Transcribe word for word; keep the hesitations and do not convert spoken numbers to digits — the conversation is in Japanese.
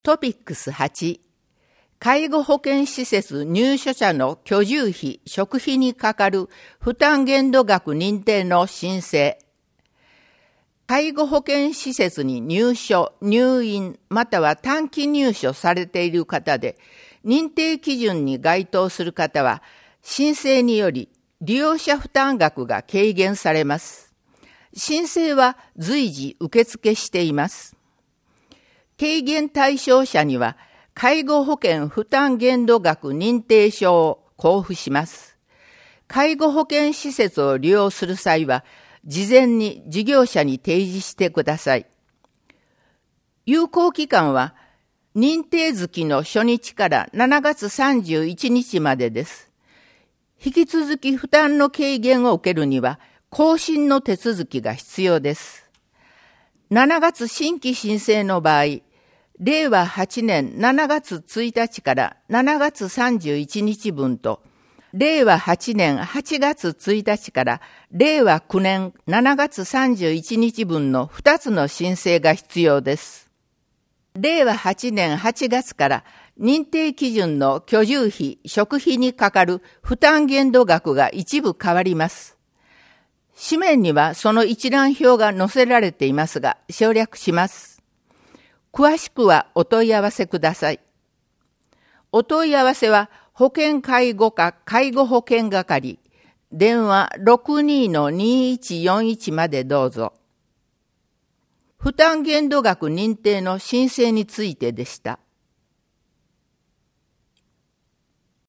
トピックスはち、介護保険施設入所者の居住費・食費にかかる負担限度額認定の申請。介護保険施設に入所、入院、または短期入所されている方で、認定基準に該当する方は、申請により利用者負担額が軽減されます。申請は随時受付しています。軽減対象者には、介護保険負担限度額認定書を交付します。介護保険施設を利用する際は、事前に事業者に提示してください。有効期間は、認定月の初日からしちがつさんじゅういちにちまでです。引き続き負担の軽減を受けるには、更新の手続きが必要です。しちがつ新規申請の場合、れいわはちねんしちがつついたちからしちがつさんじゅういちにちぶんと、れいわはちねんはちがつついたちかられいわきゅうねんしちがつさんじゅういちにちぶんのふたつの申請が必要です。れいわはちねんはちがつから認定基準の居住費・食費にかかる負担限度額が一部変わります。紙面にはその一覧表が載せられていますが、省略します。詳しくはお問い合わせください。お問い合わせは保険介護課介護保険係、電話 ろくにーのにーいちよんいち までどうぞ。負担限度額認定の申請についてでした。